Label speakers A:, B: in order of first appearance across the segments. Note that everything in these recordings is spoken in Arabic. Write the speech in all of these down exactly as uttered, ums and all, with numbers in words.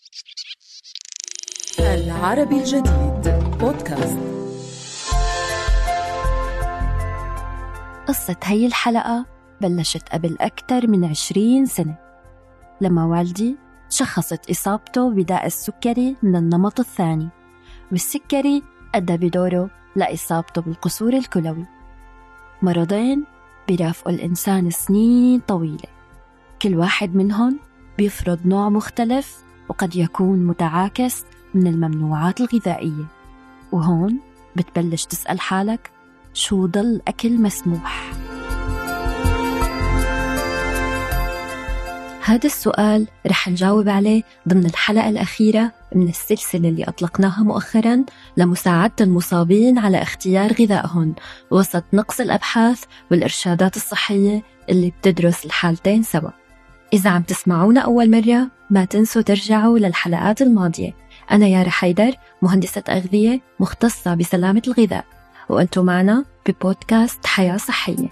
A: العربي الجديد بودكاست.
B: قصة هاي الحلقة بلشت قبل أكثر من عشرين سنة، لما والدي شخصت إصابته بداء السكري من النمط الثاني، والسكري أدى بدوره لإصابته بالقصور الكلوي. مرضين بيرافقوا الإنسان سنين طويلة، كل واحد منهم بيفرض نوع مختلف وقد يكون متعاكس من الممنوعات الغذائية. وهون بتبلش تسأل حالك، شو ضل أكل مسموح؟ هذا السؤال رح نجاوب عليه ضمن الحلقة الأخيرة من السلسلة اللي أطلقناها مؤخراً لمساعدة المصابين على اختيار غذائهم وسط نقص الأبحاث والإرشادات الصحية اللي بتدرس الحالتين سوا. إذا عم تسمعونا أول مرة ما تنسوا ترجعوا للحلقات الماضية. أنا يارا حيدر، مهندسة أغذية مختصة بسلامة الغذاء، وأنتم معنا ببودكاست حياة صحية.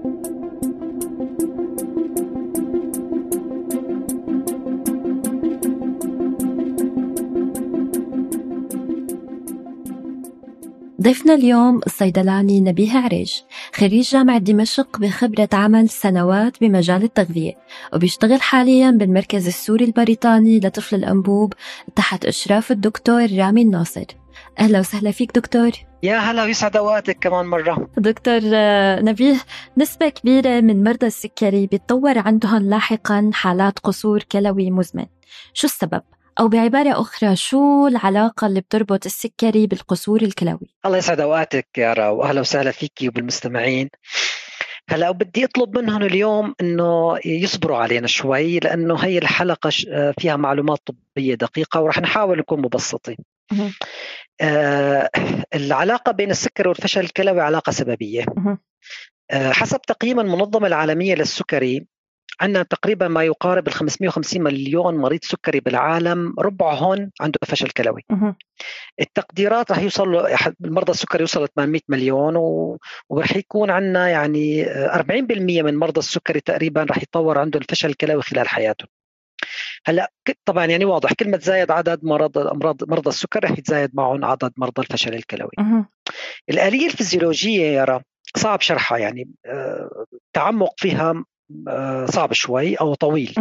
B: ضيفنا اليوم الصيدلاني نبيه عريج، خريج جامعة دمشق بخبرة عمل سنوات بمجال التغذية، وبيشتغل حالياً بالمركز السوري البريطاني لطفل الأنبوب تحت إشراف الدكتور رامي الناصر. أهلا وسهلا فيك دكتور.
C: يا هلا ويسعد اوقاتك كمان مرة.
B: دكتور نبيه، نسبة كبيرة من مرضى السكري بيتطور عندهم لاحقاً حالات قصور كلوي مزمن، شو السبب؟ أو بعبارة أخرى، شو العلاقة اللي بتربط السكري بالقصور الكلوي؟
C: الله يسعد اوقاتك يارا، واهلا وسهلا فيكي وبالمستمعين. هلا بدي اطلب منهم اليوم انه يصبروا علينا شوي، لانه هي الحلقة فيها معلومات طبية دقيقة ورح نحاول نكون مبسطين. آه العلاقة بين السكر والفشل الكلوي علاقة سببية. آه حسب تقييم المنظمة العالمية للسكري، عندنا تقريبا ما يقارب ال خمسمئة وخمسين مليون مريض سكري بالعالم، ربعهم عنده فشل كلوي. التقديرات رح يوصل المرضى السكري يوصل ثمانمئة مليون، ورح يكون عندنا يعني أربعين بالمئة من مرضى السكري تقريبا رح يتطور عنده الفشل الكلوي خلال حياته. هلا طبعا يعني واضح، كل ما تزايد عدد مرض امراض مرضى السكر رح يتزايد معهم عدد مرضى الفشل الكلوي. الآلية الفيزيولوجية يرى صعب شرحها، يعني التعمق فيها صعب شوي أو طويل،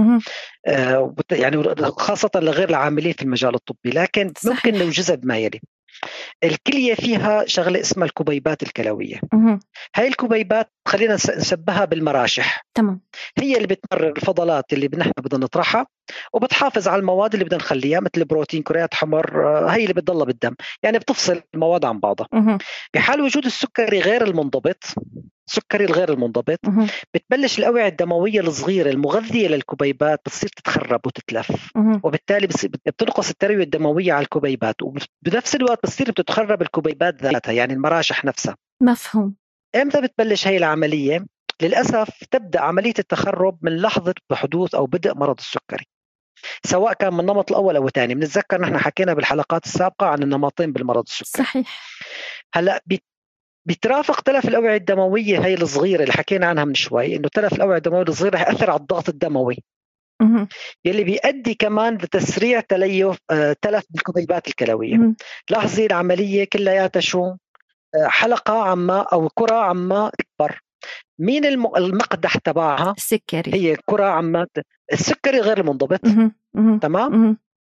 C: آه يعني خاصة لغير العاملين في المجال الطبي، لكن صحيح. ممكن نوجزها بما يلي. الكلية فيها شغلة اسمها الكبيبات الكلوية. مه. هاي الكبيبات خلينا نسبها بالمراشح.
B: تمام.
C: هي اللي بتمرر الفضلات اللي نحن بدنا نطرحها، وبتحافظ على المواد اللي بدنا نخليها مثل البروتين، كريات حمر، هي اللي بتضلها بالدم، يعني بتفصل المواد عن بعضها. مه. بحال وجود السكري غير المنضبط، السكري الغير المنضبط، مه. بتبلش الأوعية الدموية الصغيرة المغذية للكبيبات بتصير تتخرب وتتلف، مه. وبالتالي بتنقص التروية الدموية على الكبيبات، وبنفس الوقت بتصير بتتخرب الكبيبات ذاتها، يعني المراشح نفسها.
B: مفهوم.
C: امتى بتبلش هي العملية؟ للأسف تبدأ عملية التخرب من لحظة بحدوث أو بدء مرض السكري، سواء كان من النمط الأول أو الثاني. بنتذكر نحن حكينا بالحلقات السابقة عن النمطين بالمرض السكري.
B: صحيح.
C: هلأ بترافق تلف الأوعية الدموية هي الصغيرة اللي حكينا عنها من شوي، إنه تلف الأوعية الدموية الصغيرة رح يأثر على الضغط الدموي، مه. يلي بيؤدي كمان لتسريع تليف آه تلف بالكبيبات الكلوية. مه. لاحظي العملية كلياتها شو؟ آه حلقة عما أو كرة عما تكبر. مين المقدح تبعها؟
B: السكري.
C: هي كرة عما السكري غير المنضبط.
B: مه. مه.
C: تمام.
B: مه.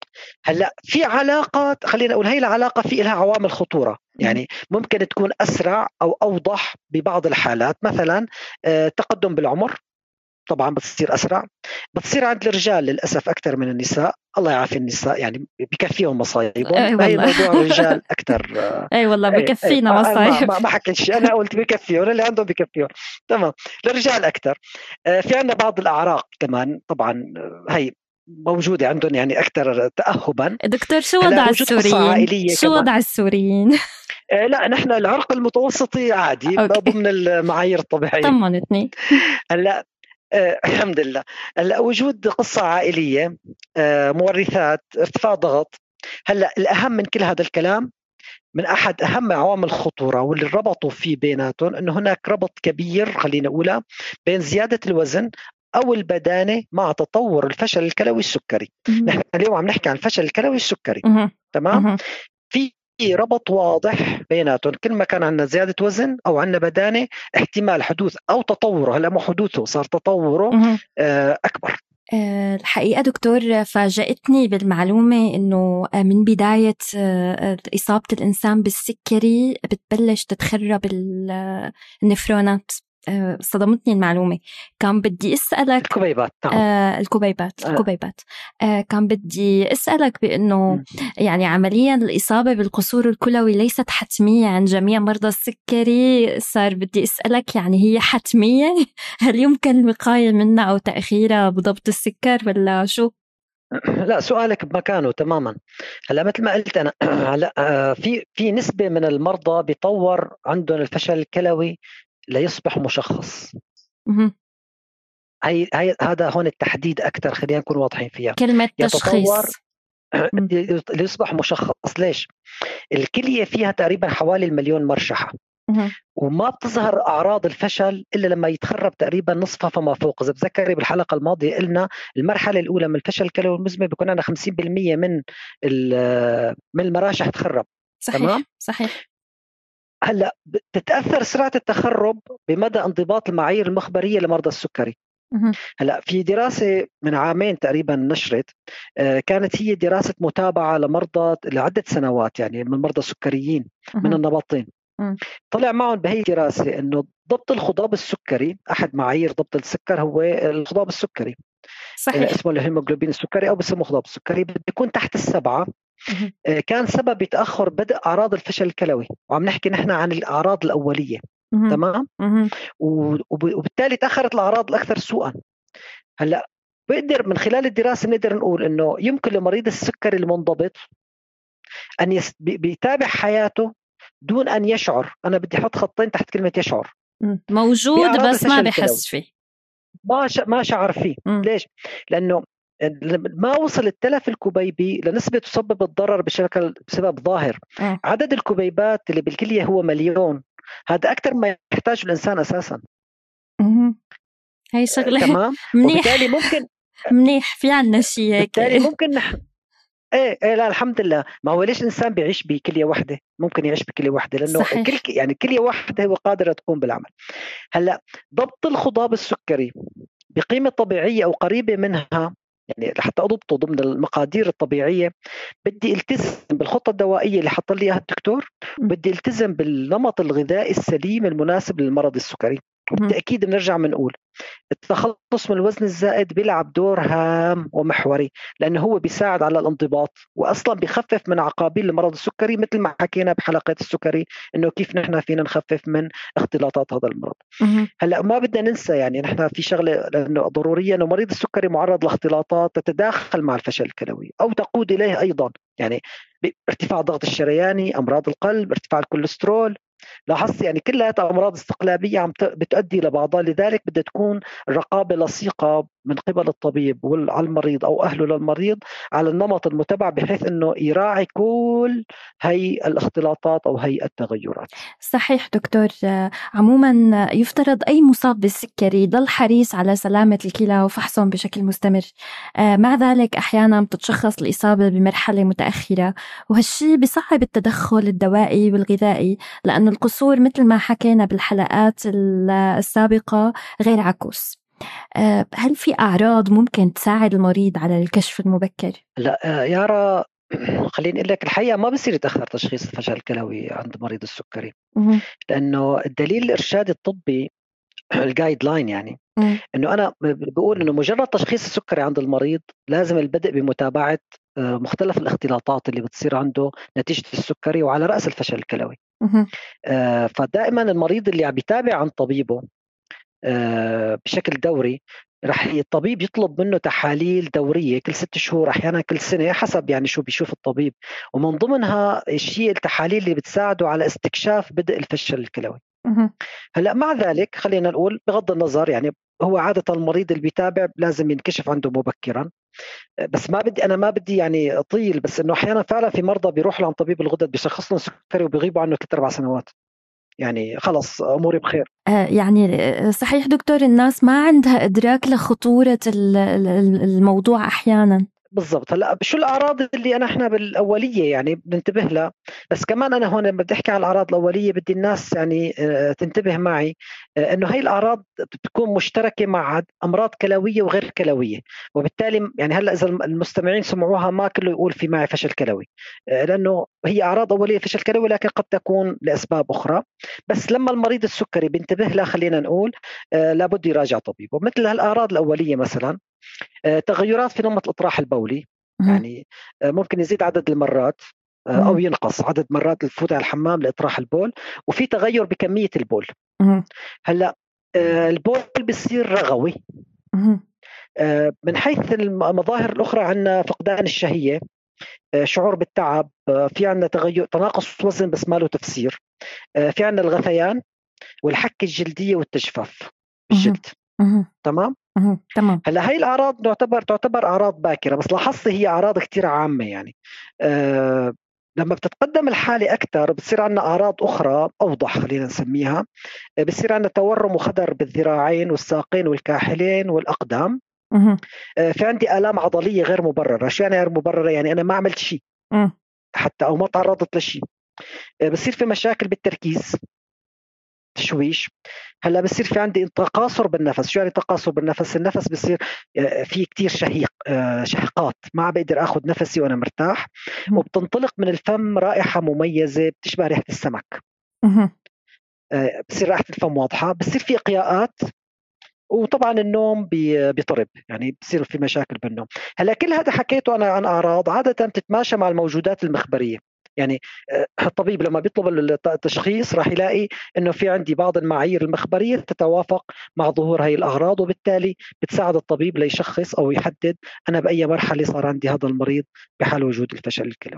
C: هلا في علاقة، خلينا نقول هي العلاقة في لها عوامل خطورة، يعني ممكن تكون أسرع أو أوضح ببعض الحالات. مثلا آه تقدم بالعمر طبعا بتصير أسرع، بتصير عند الرجال للأسف أكثر من النساء. الله يعافي النساء، يعني بكفيهم مصايبهم.
B: أي
C: هي موضوع الرجال أكثر.
B: أي والله بكفينا مصايب.
C: ما, ما حكيت شيء، أنا قلت بكفيهم، اللي عندهم بكفيهم. تمام، للرجال أكثر. آه في عندنا بعض الأعراق كمان طبعا هي موجودة عندهم يعني أكثر تأهبا.
B: دكتور شو وضع السوريين؟ شو كمان. وضع السوريين؟
C: آه لا نحن العرق المتوسطي عادي ضمن المعايير الطبيعية.
B: طمنتني.
C: هلا آه الحمد لله. هلا وجود قصة عائلية، آه مورثات، ارتفاع ضغط. هلا الأهم من كل هذا الكلام، من أحد أهم عوامل الخطورة واللي ربطوا فيه بيناتهم، أنه هناك ربط كبير خلينا نقولها بين زيادة الوزن أو البدانة مع تطور الفشل الكلوي السكري. نحن اليوم عم نحكي عن الفشل الكلوي السكري. تمام. في ربط واضح بيناتهم. كل ما كان عندنا زيادة وزن أو عندنا بدانة احتمال حدوث أو تطوره، هلا مو حدوثه، صار تطوره أكبر.
B: الحقيقة دكتور فاجأتني بالمعلومة إنه من بداية إصابة الإنسان بالسكري بتبلش تتخرب النفرونات. صدمتني المعلومة. كان بدي أسألك
C: الكبيبات.
B: آه الكبيبات الكبيبات آه كان بدي أسألك بأنه يعني عمليا الإصابة بالقصور الكلوي ليست حتمية عند جميع مرضى السكري. صار بدي أسألك يعني هي حتمية؟ هل يمكن الوقاية منها أو تأخيرها بضبط السكر ولا شو؟
C: لا، سؤالك بمكانه تماما. هلا مثل ما قلت أنا هلا في في نسبة من المرضى بيطور عندهم الفشل الكلوي ليصبح مشخص. هي هي هذا هون التحديد أكثر، خلينا نكون واضحين فيها.
B: كلمة تشخيص
C: ليصبح مشخص. ليش؟ الكلية فيها تقريبا حوالي المليون مرشحة، وما بتظهر أعراض الفشل إلا لما يتخرب تقريبا نصفها فما فوق. إذا بتذكري بالحلقة الماضية قلنا المرحلة الأولى من الفشل الكلوي المزمن بيكون عندنا خمسين بالمية من من المراشح تخرب.
B: صحيح.
C: تمام؟
B: صحيح.
C: هلا بتتأثر سرعة التخرب بمدى انضباط المعايير المخبرية لمرضى السكري. هلا في دراسة من عامين تقريبا نشرت، كانت هي دراسة متابعة لمرضى لعدة سنوات، يعني من مرضى سكريين من النباطين. طلع معهم بهي الدراسة إنه ضبط الخضاب السكري، أحد معايير ضبط السكر هو الخضاب السكري.
B: صحيح.
C: اسمه الهيموغلوبين السكري أو بسموه خضاب السكري، بده يكون تحت السبعة. كان سبب يتأخر بدء أعراض الفشل الكلوي، وعم نحكي نحن عن الأعراض الأولية. تمام. وبالتالي تأخرت الأعراض الأكثر سوءا. هلا بقدر من خلال الدراسة نقدر نقول إنه يمكن لمريض السكري المنضبط أن يس... بيتابع حياته دون أن يشعر. أنا بدي أحط خطين تحت كلمة يشعر.
B: موجود بس ما بحس فيه،
C: ما ش... ما شعر فيه. م. ليش؟ لأنه ما وصل التلف الكبيبي لنسبة تسبب الضرر بشكل بسبب ظاهر. م. عدد الكبيبات اللي بالكلية هو مليون، هذا أكثر ما يحتاج الإنسان أساساً.
B: م. هاي شغلة
C: تمام.
B: منيح.
C: وبالتالي ممكن
B: منيح في عنا شيء هيك.
C: بالتالي ممكن نحن ايه ايه لا الحمد لله. ما هو ليش الانسان بيعيش بكليه واحده؟ ممكن يعيش بكليه واحده لانه
B: صحيح.
C: كل يعني كليه واحده هو قادره تقوم بالعمل. هلا ضبط الخضاب السكري بقيمه طبيعيه او قريبه منها، يعني لحتى اضبطه ضمن المقادير الطبيعيه بدي التزم بالخطه الدوائيه اللي حط لي اياها الدكتور، بدي التزم بالنمط الغذائي السليم المناسب للمرض السكري. وبالتاكيد بنرجع بنقول التخلص من الوزن الزائد بيلعب دور هام ومحوري، لأنه هو بيساعد على الانضباط وأصلا بيخفف من عقابيل المرض السكري، مثل ما حكينا بحلقة السكري إنه كيف نحن فينا نخفف من اختلاطات هذا المرض. هلأ ما بدنا ننسى يعني نحن في شغلة لأنه ضرورية، إنه مريض السكري معرض لاختلاطات تتداخل مع الفشل الكلوي أو تقود إليه أيضا، يعني ارتفاع الضغط الشرياني، أمراض القلب، ارتفاع الكوليسترول. لاحظت يعني كلها أمراض استقلابية عم بتؤدي لبعضها. لذلك بدها تكون الرقابة لصيقة من قبل الطبيب على المريض أو أهله للمريض على النمط المتبع، بحيث أنه يراعي كل هي الاختلاطات أو هي التغيرات.
B: صحيح دكتور. عموما يفترض أي مصاب بالسكري ضل حريص على سلامة الكلى وفحصهم بشكل مستمر. مع ذلك أحيانا بتتشخص الإصابة بمرحلة متأخرة، وهالشي بصعب التدخل الدوائي والغذائي، لأن القصور مثل ما حكينا بالحلقات السابقة غير عكوس. هل في أعراض ممكن تساعد المريض على الكشف المبكر؟
C: لا يارا، خليني أقول لك الحقيقة ما بصير يتأخر تشخيص الفشل الكلوي عند مريض السكري، لأنه الدليل الإرشادي الطبي الجايد لاين يعني م. إنه أنا بقول إنه مجرد تشخيص السكري عند المريض لازم البدء بمتابعة مختلف الاختلاطات اللي بتصير عنده نتيجة السكري، وعلى رأس الفشل الكلوي. آه فدائما المريض اللي عم يتابع عن طبيبه آه بشكل دوري، رح الطبيب يطلب منه تحاليل دورية كل ست شهور، أحيانا كل سنة، حسب يعني شو بيشوف الطبيب، ومن ضمنها الشيء التحاليل اللي بتساعده على استكشاف بدء الفشل الكلوي. هلأ مع ذلك خلينا نقول بغض النظر، يعني هو عادة المريض اللي بيتابع لازم ينكشف عنده مبكرا، بس ما بدي أنا ما بدي يعني أطيل، بس إنه أحيانا فعلا في مرضى بيروحوا لعند طبيب الغدد بيشخص لهم سكري وبيغيبوا عنه ثلاث أربع سنوات. يعني خلص أموري بخير.
B: آه يعني صحيح دكتور، الناس ما عندها إدراك لخطورة الموضوع أحيانا.
C: بالضبط. هلا شو الأعراض اللي أنا إحنا بالأولية يعني بننتبه لها، بس كمان أنا هون بدي أحكي على الأعراض الأولية بدي الناس يعني تنتبه معي إنه هاي الأعراض بتكون مشتركة مع أمراض كلوية وغير كلوية، وبالتالي يعني هلا إذا المستمعين سمعوها ما كله يقول في معي فشل كلوي، لأنه هي أعراض أولية فشل كلوي لكن قد تكون لأسباب أخرى. بس لما المريض السكري بينتبه لها خلينا نقول لابد يراجع طبيبه. مثل هالأعراض الأولية مثلا تغيرات في نمط الإطراح البولي، يعني ممكن يزيد عدد المرات أو ينقص عدد مرات الفوت على الحمام لإطراح البول، وفي تغير بكمية البول. هلأ البول بيصير رغوي. من حيث المظاهر الأخرى عندنا فقدان الشهية، شعور بالتعب، في عندنا تغير تناقص وزن بس ما له تفسير، في عندنا الغثيان والحكة الجلدية والتجفاف بالجلد. تمام
B: تمام.
C: هلا هاي الأعراض تعتبر تعتبر أعراض باكرة، بس لاحظت هي أعراض كتير عامة يعني. أه لما بتتقدم الحالة أكثر بتصير عندنا أعراض أخرى أوضح خلينا نسميها. أه بصير عندنا تورم وخدر بالذراعين والساقين والكاحلين والأقدام. أه في عندي آلام عضلية غير مبررة. شو يعني غير مبررة؟ يعني أنا ما عملت شيء حتى أو ما تعرضت لشيء. أه بصير في مشاكل بالتركيز، تشويش. هلا بصير في عندي تقاصر بالنفس. شو يعني تقاصر بالنفس؟ النفس بصير في كتير شهيق شهقات، ما بقدر اخذ نفسي وانا مرتاح، وبتنطلق من الفم رائحه مميزه بتشبه ريحه السمك. بصير رائحه الفم واضحه، بصير في اقياءات، وطبعا النوم بيطرب، يعني بصير في مشاكل بالنوم. هلا كل هذا حكيته انا عن اعراض عاده تتماشى مع الموجودات المخبريه. يعني الطبيب لما بيطلب التشخيص راح يلاقي انه في عندي بعض المعايير المخبريه تتوافق مع ظهور هاي الاعراض، وبالتالي بتساعد الطبيب ليشخص او يحدد انا باي مرحله صار عندي هذا المريض بحال وجود الفشل الكلوي.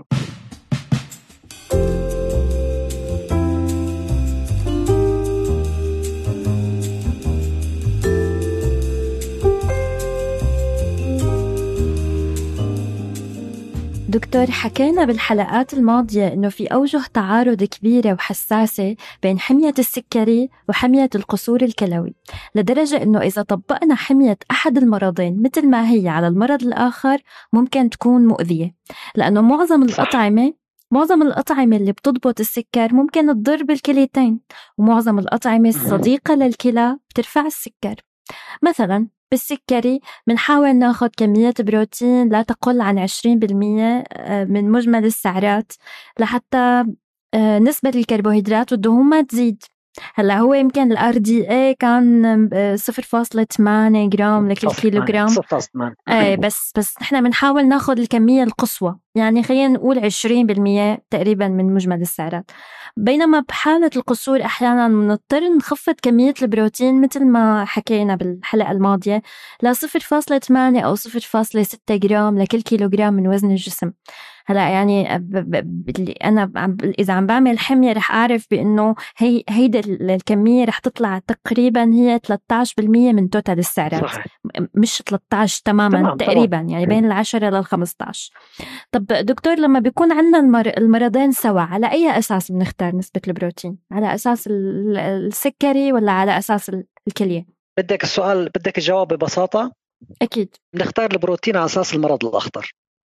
B: دكتور، حكينا بالحلقات الماضية إنه في أوجه تعارض كبيرة وحساسة بين حمية السكري وحمية القصور الكلوي، لدرجة إنه إذا طبقنا حمية أحد المرضين مثل ما هي على المرض الآخر ممكن تكون مؤذية، لأنه معظم الأطعمة معظم الأطعمة اللي بتضبط السكر ممكن تضر بالكليتين، ومعظم الأطعمة الصديقة للكلى بترفع السكر. مثلاً بالسكري بنحاول ناخد كمية بروتين لا تقل عن عشرين بالمية من مجمل السعرات لحتى نسبة الكربوهيدرات والدهون ما تزيد. هلا هو يمكن ال آر دي إيه كان صفر فاصلة ثمانية جرام لكل كيلوغرام. اي بس بس نحن بنحاول ناخد الكمية القصوى، يعني خلينا نقول عشرين بالمية تقريبا من مجمل السعرات. بينما بحالة القصور أحيانا بنضطر نخفض كمية البروتين مثل ما حكينا بالحلقة الماضية ل صفر فاصلة ثمانية أو صفر فاصلة ستة جرام لكل كيلوغرام من وزن الجسم. هلا يعني ب ب أنا إذا عم بعمل حمية رح أعرف بأنه هي هيدا الكمية رح تطلع تقريبا هي ثلاثة عشر بالمية من توتال السعرات. صحيح. مش ثلاثة عشر تماما. تمام. تقريبا طبعا. يعني بين العشرة للخمسة عشر. طب دكتور، لما بيكون عندنا المر... المرضين سوا على أي أساس بنختار نسبة البروتين؟ على أساس السكري ولا على أساس الكلية؟
C: بدك السؤال بدك الجواب ببساطة؟
B: أكيد
C: بنختار البروتين على أساس المرض الأخطر.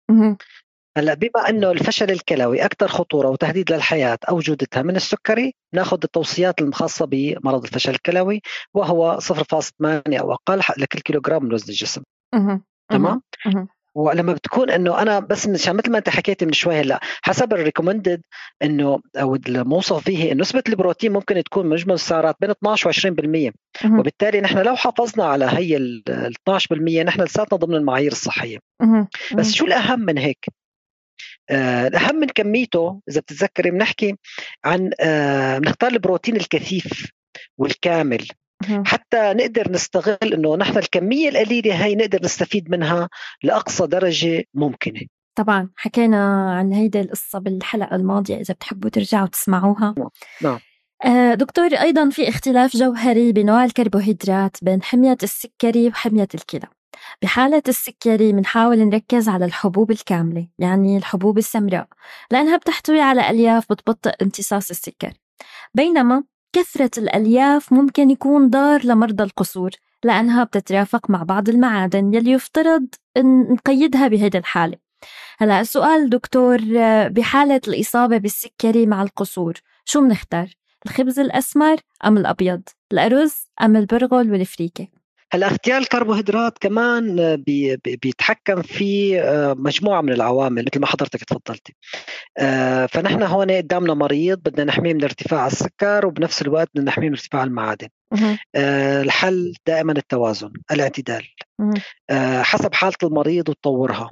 C: هلا بما انه الفشل الكلوي اكثر خطوره وتهديد للحياه او جودتها من السكري، ناخذ التوصيات الخاصه بمرض الفشل الكلوي وهو صفر فاصلة ثمانية او اقل لكل كيلوغرام من وزن الجسم. تمام. ولما بتكون انه انا بس مشان مثل ما انت حكيتي من شوي هلا حسب الريكومندد انه او الموصف فيه نسبه البروتين ممكن تكون مجمل السعرات بين اثناشر وعشرين بالمية، وبالتالي نحن لو حافظنا على هي ال اثناشر بالمية نحن لساتنا ضمن المعايير الصحيه. بس شو الاهم من هيك؟ آه الأهم من كميته إذا بتتذكري بنحكي عن آه بنختار البروتين الكثيف والكامل حتى نقدر نستغل إنه نحن الكمية القليلة هاي نقدر نستفيد منها لأقصى درجة ممكنة.
B: طبعا حكينا عن هيدا القصة بالحلقة الماضية إذا بتحبوا ترجعوا تسمعوها.
C: نعم.
B: آه دكتور، أيضا في اختلاف جوهري بنوع الكربوهيدرات بين حمية السكري وحمية الكلى. بحالة السكري منحاول نركز على الحبوب الكاملة، يعني الحبوب السمراء، لأنها بتحتوي على ألياف بتبطئ امتصاص السكر. بينما كثرة الألياف ممكن يكون ضار لمرضى القصور لأنها بتترافق مع بعض المعادن يلي يفترض أن نقيدها بهذه الحالة. هلأ السؤال دكتور، بحالة الإصابة بالسكري مع القصور شو منختار؟ الخبز الأسمر أم الأبيض؟ الأرز أم البرغل والفريكة؟
C: هلا اختيار الكربوهيدرات كمان بي بيتحكم في مجموعة من العوامل مثل ما حضرتك تفضلتي. فنحن هون قدامنا مريض بدنا نحميه من ارتفاع السكر وبنفس الوقت بدنا نحميه من ارتفاع المعادن. الحل دائما التوازن، الاعتدال حسب حالة المريض وتطورها.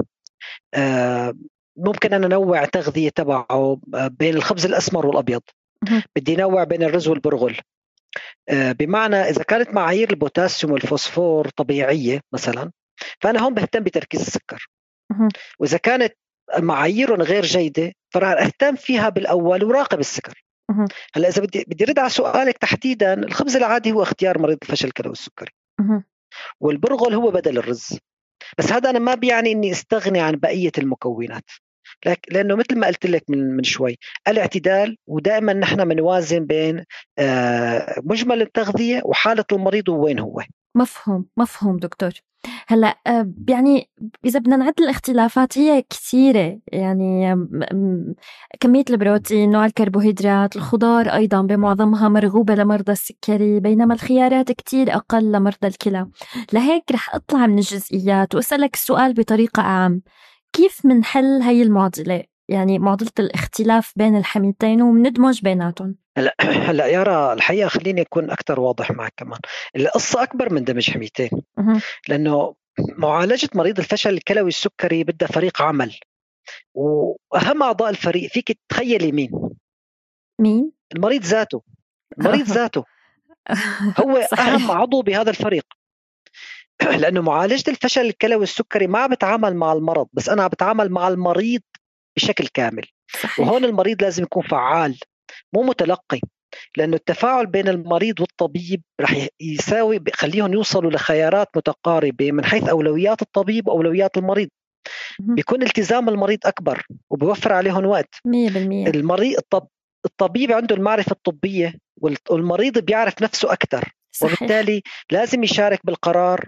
C: ممكن أنا نوع تغذية تبعه بين الخبز الأسمر والأبيض، بدي نوع بين الرز والبرغل. بمعنى إذا كانت معايير البوتاسيوم والفوسفور طبيعية مثلا فأنا هون بهتم بتركيز السكر، وإذا كانت معاييرهم غير جيدة فرح أهتم فيها بالأول وراقب السكر. هلا إذا بدي بدي رد على سؤالك تحديدا، الخبز العادي هو اختيار مريض الفشل الكلوي السكري، والبرغل هو بدل الرز. بس هذا أنا ما بيعني إني استغني عن بقية المكونات، لأنه مثل ما قلت لك من من شوي الاعتدال، ودائما نحن منوازن بين مجمل التغذية وحالة المريض ووين هو.
B: مفهوم مفهوم دكتور. هلا يعني إذا بدنا نعد الاختلافات هي كثيرة، يعني كمية البروتين، نوع الكربوهيدرات، الخضار أيضا بمعظمها مرغوبة لمرضى السكري، بينما الخيارات كتير أقل لمرضى الكلى. لهيك رح أطلع من الجزئيات وأسألك السؤال بطريقة أعم: كيف منحل هاي المعضلة، يعني معضلة الاختلاف بين الحميتين ومندمج بيناتهم؟
C: هلا هلا يارا الحقيقة خليني أكون أكتر واضح معك كمان. القصة أكبر من دمج حميتين، لأنه معالجة مريض الفشل الكلوي السكري بدها فريق عمل، وأهم أعضاء الفريق فيك تخيلي مين؟
B: مين؟
C: المريض ذاته. المريض ذاته هو أهم عضو بهذا الفريق. لأنه معالجة الفشل الكلوي السكري ما بتعامل مع المرض بس، أنا بتعامل مع المريض بشكل كامل.
B: صحيح.
C: وهون المريض لازم يكون فعال مو متلقي، لأنه التفاعل بين المريض والطبيب رح يساوي بخليهم يوصلوا لخيارات متقاربة من حيث أولويات الطبيب وأولويات المريض. بيكون التزام المريض أكبر وبيوفر عليهم وقت.
B: مية بالمية.
C: المريض الطب... الطبيب عنده المعرفة الطبية والمريض بيعرف نفسه أكثر، وبالتالي لازم يشارك بالقرار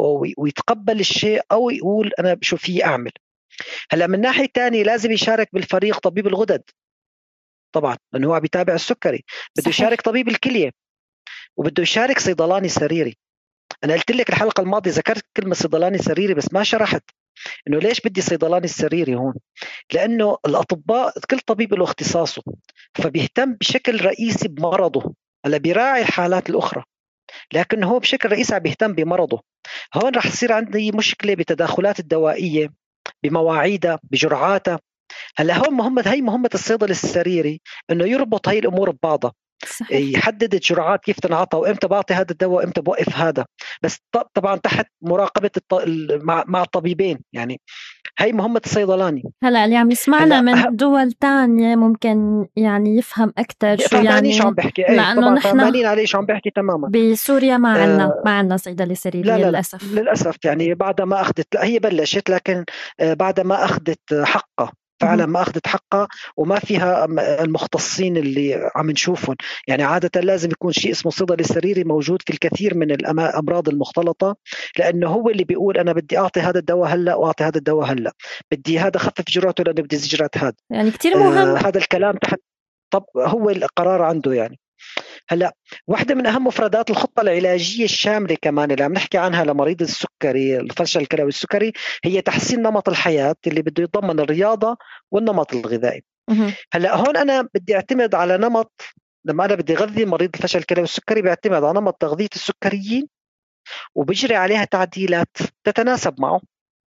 C: ويتقبل الشيء أو يقول أنا شو فيه أعمل. هلأ من ناحية تانية لازم يشارك بالفريق طبيب الغدد طبعا، لأنه هو بيتابع السكري. بده يشارك طبيب الكلية، وبده يشارك صيدلاني سريري. أنا قلت لك الحلقة الماضية ذكرت كلمة صيدلاني سريري بس ما شرحت إنه ليش بدي صيدلاني السريري هون. لأنه الأطباء كل طبيب له اختصاصه، فبيهتم بشكل رئيسي بمرضه. هلا بيراعي الحالات الأخرى لكن هو بشكل رئيسي بيهتم بمرضه. هون رح يصير عندي مشكلة بتداخلات الدوائية، بمواعيدها، بجرعاتها. هلا هون مهمة هي مهمة الصيدلي السريري إنه يربط هاي الأمور ببعضها. صحيح. يحدد الجرعات كيف تنعطى وإمتى بعطي هذا الدواء وإمتى بوقف هذا، بس طبعا تحت مراقبة الط... مع... مع الطبيبين. يعني هاي مهمة الصيدلاني.
B: هلا اللي عم يسمعنا من أه... دول تانية ممكن يعني يفهم أكتر شو يعني
C: شو عم بحكي.
B: لأنه نحن
C: فاهمين عليه شو عم بحكي تماما.
B: بسوريا ما عنا آه... ما عنا صيدلي سريري.
C: لا لا
B: للأسف
C: للأسف يعني بعد ما أخذت، لا هي بلشت لكن بعد ما أخذت حقها فعلا ما أخذت حقها وما فيها المختصين اللي عم نشوفهم. يعني عادة لازم يكون شيء اسمه صيدلي سريري موجود في الكثير من الأمراض المختلطة، لأنه هو اللي بيقول أنا بدي أعطي هذا الدواء هلأ وأعطي هذا الدواء هلأ، بدي هذا خفف جرعته لأنه بدي زجرات هذا.
B: يعني كتير مهم.
C: آه هذا الكلام تحت، طب هو القرار عنده. يعني هلا واحدة من أهم مفردات الخطة العلاجية الشاملة كمان اللي عم نحكي عنها لمريض السكري الفشل الكلوي السكري هي تحسين نمط الحياة اللي بده يتضمن الرياضة والنمط الغذائي. هلا هون أنا بدي أعتمد على نمط، لما أنا بدي أغذي مريض الفشل الكلوي السكري بعتمد على نمط تغذية السكريين وبجري عليها تعديلات تتناسب معه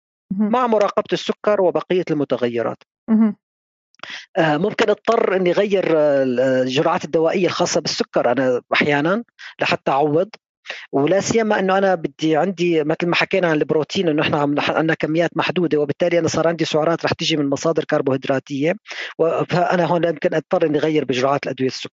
C: مع مراقبة السكر وبقية المتغيرات. ممكن اضطر اني اغير الجرعات الدوائيه الخاصه بالسكر انا احيانا لحتى اعوض، ولا سيما انه انا بدي عندي مثل ما حكينا عن البروتين انه احنا عندنا كميات محدوده، وبالتالي انا صار عندي سعرات رح تيجي من مصادر كربوهيدراتيه، فانا هون يمكن اضطر اني اغير بجرعات الادويه السكري.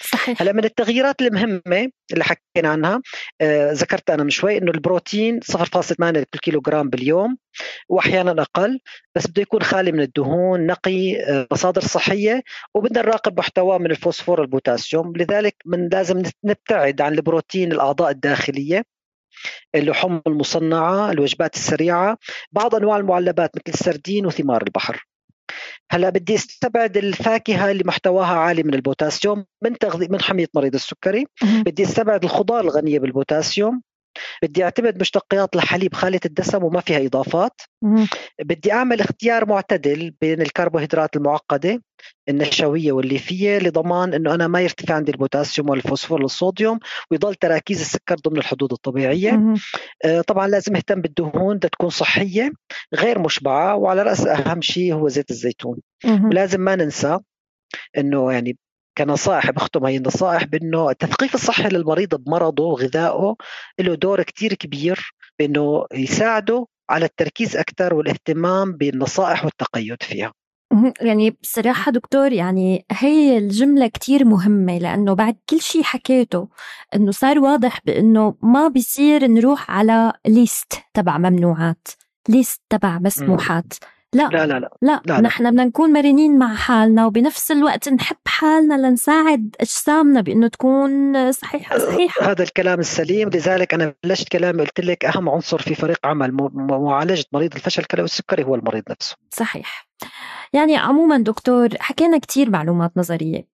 B: صحيح.
C: هلا من التغييرات المهمة اللي حكينا عنها آه ذكرت أنا من شوي إنه البروتين صفر فاصلة ثمانية كيلو جرام باليوم وأحيانا أقل، بس بده يكون خالي من الدهون، نقي، آه مصادر صحية، وبدنا نراقب محتواه من الفوسفور والبوتاسيوم. لذلك من لازم نبتعد عن البروتين الأعضاء الداخلية، اللحوم المصنعة، الوجبات السريعة، بعض أنواع المعلبات مثل السردين وثمار البحر. هلا بدي استبعد الفاكهة اللي محتواها عالي من البوتاسيوم من تغذية من حمية مريض السكري. بدي استبعد الخضار الغنية بالبوتاسيوم. بدي اعتمد مشتقيات الحليب خالية الدسم وما فيها إضافات.
B: مم.
C: بدي أعمل اختيار معتدل بين الكربوهيدرات المعقدة النشوية والليفية لضمان أنه أنا ما يرتفع عندي البوتاسيوم والفوسفور والصوديوم، ويضل تراكيز السكر ضمن الحدود الطبيعية.
B: مم.
C: آه طبعا لازم اهتم بالدهون، بدها تكون صحية غير مشبعة، وعلى رأس أهم شيء هو زيت الزيتون.
B: مم.
C: ولازم ما ننسى أنه يعني كنصائح، بختم هي النصائح بأنه التثقيف الصحي للمريض بمرضه وغذائه له دور كتير كبير بأنه يساعده على التركيز أكثر والاهتمام بالنصائح والتقيد فيها.
B: يعني بصراحة دكتور، يعني هي الجملة كتير مهمة، لأنه بعد كل شيء حكيته أنه صار واضح بأنه ما بيصير نروح على ليست تبع ممنوعات، ليست تبع مسموحات. لا
C: لا لا لا,
B: لا,
C: لا,
B: نحن بدنا نكون مرنين مع حالنا، وبنفس الوقت نحب حالنا لنساعد أجسامنا بأنه تكون صحيحة صحيحة.
C: هذا الكلام السليم. لذلك أنا بلشت كلامي قلت لك أهم عنصر في فريق عمل معالجة مريض الفشل الكلوي والسكري هو المريض نفسه.
B: صحيح. يعني عموما دكتور حكينا كتير معلومات نظرية.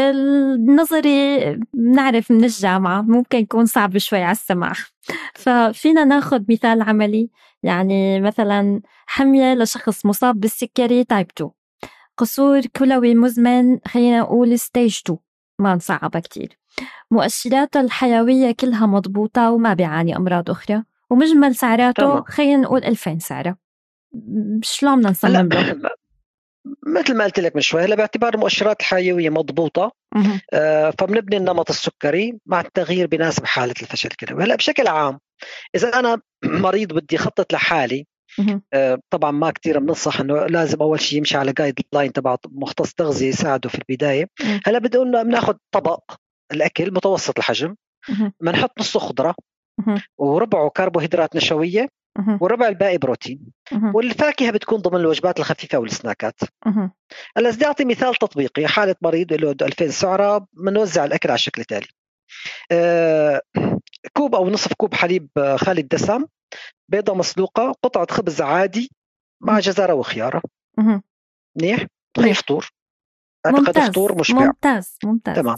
B: النظري بنعرف من الجامعة ممكن يكون صعب شوي على السمع، ففينا ناخد مثال عملي. يعني مثلا حمية لشخص مصاب بالسكري تايب اثنين، قصور كلوي مزمن خلينا نقول ستيج اثنين، ما نصعبها كتير، مؤشراته الحيوية كلها مضبوطة وما بيعاني أمراض أخرى، ومجمل سعراته خلينا نقول ألفين سعرة. شلون بدنا نصمم له؟
C: مثل ما قلت لك من شوي، هلا باعتبار المؤشرات الحيوية مضبوطة آه فبنبني النمط السكري مع التغيير بناسب حالة الفشل الكلوي. هلا بشكل عام إذا أنا مريض بدي خطط لحالي، آه طبعا ما كتير بننصح إنه لازم أول شيء يمشي على جايد لاين تبع مختص تغذية يساعده في البداية. هلا بدي أقول بناخد طبق الأكل متوسط الحجم، بنحط نصه خضرة وربعه كربوهيدرات نشوية وربع الباقي بروتين، والفاكهة بتكون ضمن الوجبات الخفيفة والسناكات. هلا بدي أعطي مثال تطبيقي. حالة مريض له ألفين سعرة، بنوزع الأكل على الشكل التالي: آه كوب أو نصف كوب حليب خالي الدسم، بيضة مسلوقة، قطعة خبز عادي مع جزرة وخيارة. منيح؟ هي فطور، أعتقد فطور مشبع.
B: ممتاز ممتاز.
C: تمام.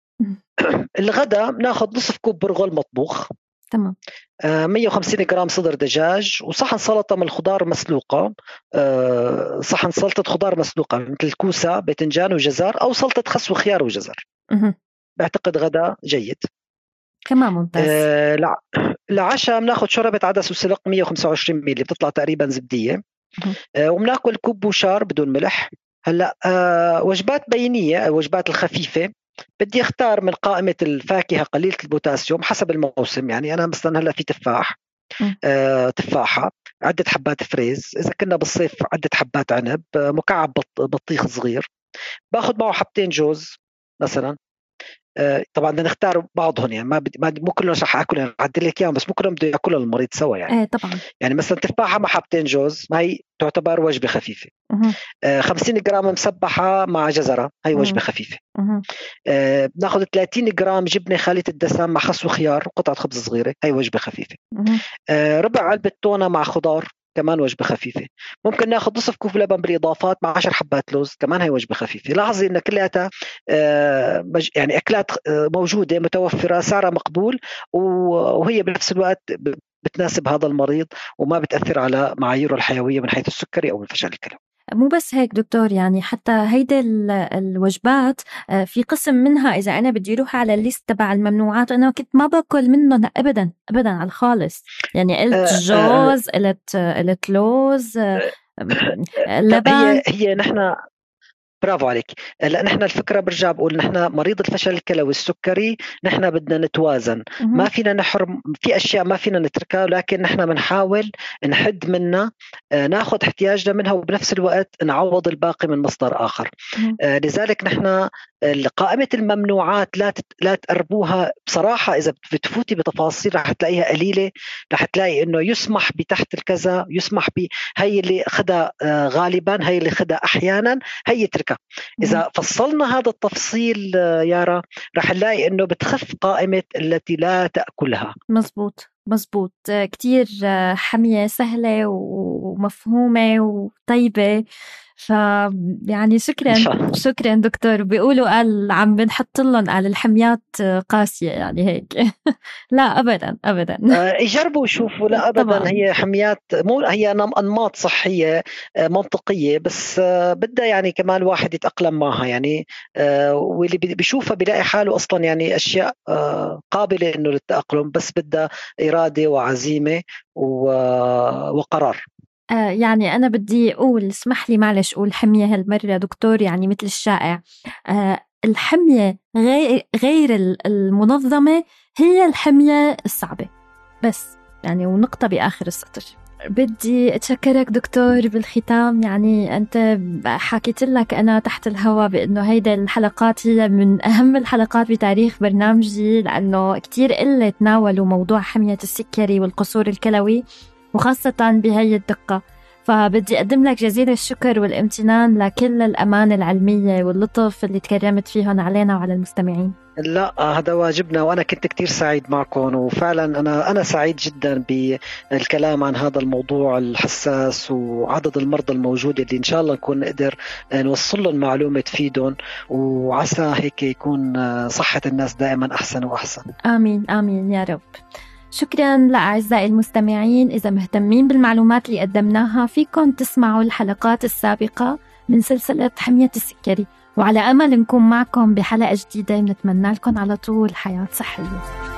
C: الغداء بناخذ نصف كوب برغل مطبوخ،
B: تمام،
C: آه مية وخمسين جرام صدر دجاج، وصحن سلطة من الخضار مسلوقة، آه صحن سلطة خضار مسلوقة مثل كوسة باذنجان وجزر، أو سلطة خس وخيار وجزر.
B: مه.
C: بعتقد غداء جيد.
B: كمان ممتاز.
C: آه لع... لعشاء بناخذ شوربة عدس وسلق مية وخمسة وعشرين ميلي، بتطلع تقريبا زبدية، آه وبناكل كوب بوشار بدون ملح. هلا آه وجبات بينية، الوجبات الخفيفة بدي اختار من قائمة الفاكهة قليلة البوتاسيوم حسب الموسم. يعني أنا مثلا هلا في تفاح، آه تفاحة، عدة حبات فريز، إذا كنا بالصيف عدة حبات عنب، آه مكعب بط... بطيخ صغير، باخذ معه حبتين جوز مثلا. آه طبعا بدنا نختار بعضهم، يعني ما, بدي... ما مو كلهم رح اكلهم اعدل لك اياهم، بس مو كلهم بده ياكلهم المريض سوا. يعني
B: ايه طبعا.
C: يعني مثلا تفاحة مع حبتين جوز، ما هي تعتبر وجبة خفيفة. آه خمسين جرام مسبحة مع جزرة، هي وجبة خفيفة. آه بناخذ ثلاثين جرام جبنة خالية الدسم مع خس وخيار وقطعة خبز صغيرة، هي وجبة خفيفة. آه ربع علبة تونة مع خضار، كمان وجبة خفيفة. ممكن ناخذ نصف كوب لبن بالإضافات مع عشر حبات لوز، كمان هي وجبة خفيفة. لاحظي إن كلها آه يعني أكلات آه موجودة متوفرة، سعرها مقبول، وهي بنفس الوقت بتناسب هذا المريض وما بتأثر على معاييره الحيوية من حيث السكري أو الفشل الكلوي.
B: مو بس هيك دكتور، يعني حتى هيدا الوجبات في قسم منها إذا أنا بدي أروح على الليست تبع الممنوعات، أنا كنت ما باكل منهم أبدا أبدا على الخالص. يعني قلت جوز، قلت قلت لوز، لبن.
C: هي هي نحن برافو عليك. لأن احنا الفكرة برجع بقول نحن مريض الفشل الكلوي السكري نحن بدنا نتوازن، ما فينا نحرم في أشياء ما فينا نتركها، لكن نحن بنحاول نحد منها، ناخذ احتياجنا منها وبنفس الوقت نعوض الباقي من مصدر آخر. لذلك نحن قائمة الممنوعات لا لا تقربوها بصراحة. إذا بتفوتي بتفاصيل رح تلاقيها قليلة، رح تلاقي إنه يسمح بتحت الكذا، يسمح ب هي اللي خدها غالبا، هي اللي خدها أحيانا، هي تركها. إذا فصلنا هذا التفصيل يارا رح نلاقي إنه بتخف قائمة التي لا تأكلها.
B: مزبوط مزبوط، كتير حمية سهلة ومفهومة وطيبة. ف يعني شكرا شكرا دكتور. بيقولوا قال عم بنحط لهم قال الحميات قاسية، يعني هيك لا أبدا أبدا.
C: يجربوا يشوفوا. لا أبدا طبعاً. هي حميات مو هي أنماط صحية منطقية، بس بدها يعني كمان الواحد يتأقلم معها يعني، واللي بيشوفها بيلاقي حاله أصلا يعني أشياء قابلة إنه للتأقلم، بس بدها إرادة وعزيمة وقرار.
B: آه يعني أنا بدي أقول اسمح لي معلش أقول حمية هالمرة دكتور، يعني مثل الشائع آه الحمية غير, غير المنظمة هي الحمية الصعبة بس يعني، ونقطة بآخر السطر. بدي أتشكرك دكتور بالختام، يعني أنت حكيت لك أنا تحت الهواء بأنه هيدا الحلقات هي من أهم الحلقات بتاريخ برنامجي، لأنه كتير قلة تناولوا موضوع حمية السكري والقصور الكلوي وخاصة بهي الدقة. فبدي أقدم لك جزيل الشكر والامتنان لكل الأمانة العلمية واللطف اللي تكرمت فيهم علينا وعلى المستمعين.
C: لا هذا واجبنا، وأنا كنت كتير سعيد معكم، وفعلا أنا أنا سعيد جدا بالكلام عن هذا الموضوع الحساس وعدد المرضى الموجودة اللي إن شاء الله نكون نقدر نوصل لهم معلومة تفيدهم، وعسى هيك يكون صحة الناس دائما أحسن وأحسن.
B: آمين آمين يا رب. شكراً لأعزائي المستمعين. إذا مهتمين بالمعلومات اللي قدمناها فيكم تسمعوا الحلقات السابقة من سلسلة حمية السكري، وعلى أمل نكون معكم بحلقة جديدة. نتمنى لكم على طول حياة صحية.